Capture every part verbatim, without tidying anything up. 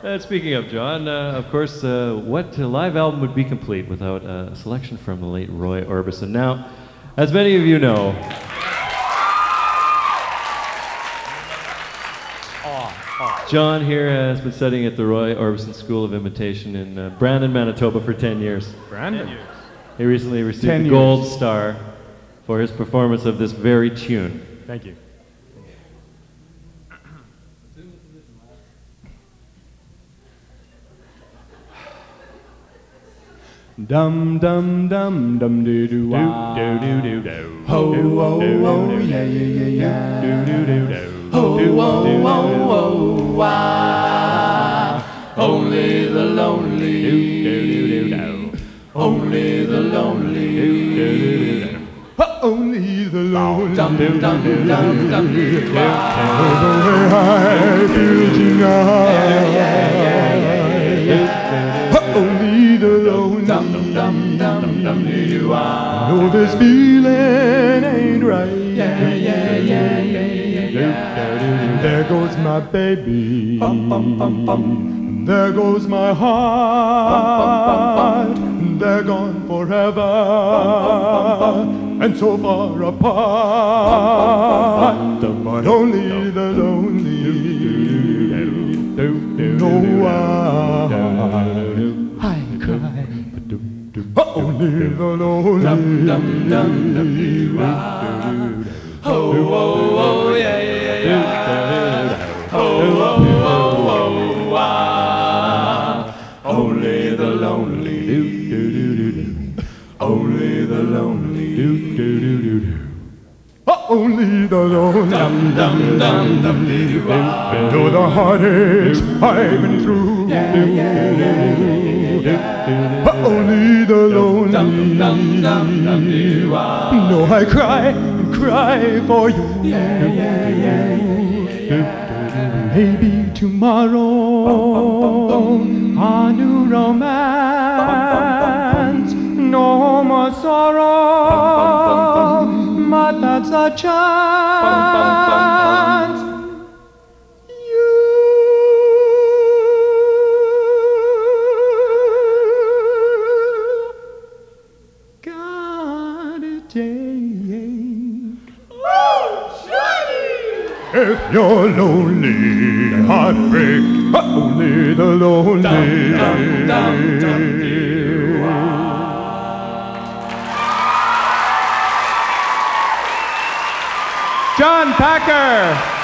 Uh, speaking of John, uh, of course, uh, what live album would be complete without a selection from the late Roy Orbison? Now, as many of you know, John here has been studying at the Roy Orbison School of Imitation in uh, Brandon, Manitoba for ten years. Brandon? ten years. He recently received ten the years. Gold Star for his performance of this very tune. Thank you. Dum dum dum dum doo doo wah. Do do do do. Ho oh oh yeah yeah yeah yeah. Do do do do. Ho oh oh oh wah. Only the lonely. Do do do do. Only the lonely. Do do do do. Only the lonely. Dum dum dum dum dum The way I feel tonight. Only the lonely. Dum dum dum dum dum. Know this feeling ain't right. Yeah yeah yeah yeah yeah. There goes my baby. Bum bum bum bum. There goes my heart. They're gone forever. And so far apart. But only the lonely know why I cry. Only the lonely. Oh, oh, oh, yeah, yeah, yeah. Oh, oh, oh, oh, ah. Only the lonely. Only the lonely. Only the lonely. Dum dum dum dum doo Know the heartaches I've been through. Yeah, yeah, yeah, yeah. Only the lonely. Dum dum dum dum doo Know I cry and cry for you. Yeah, yeah, yeah, yeah. Maybe tomorrow a new romance. No more sorrow, but that's a chance. You gotta take. If you're lonely, heartbreak, only the lonely. Dum, dum, dum, dum, John Packer.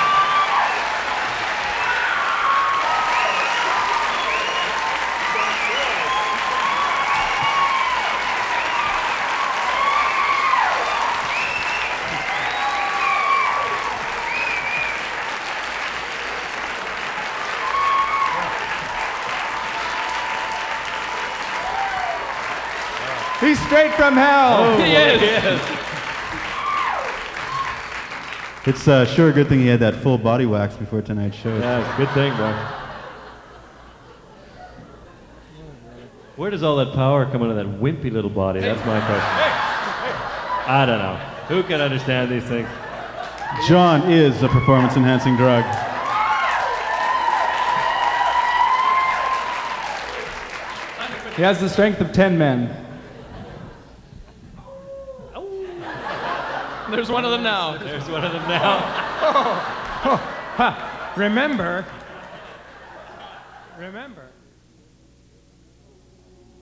He's straight from hell. Oh, he is. Yes. It's uh, sure a good thing he had that full body wax before tonight's show. Yeah, good thing, bro. Where does all that power come out of that wimpy little body? That's my question. I don't know. Who can understand these things? John is a performance-enhancing drug. He has the strength of ten men. There's one of them now. There's one of them now. Remember, remember.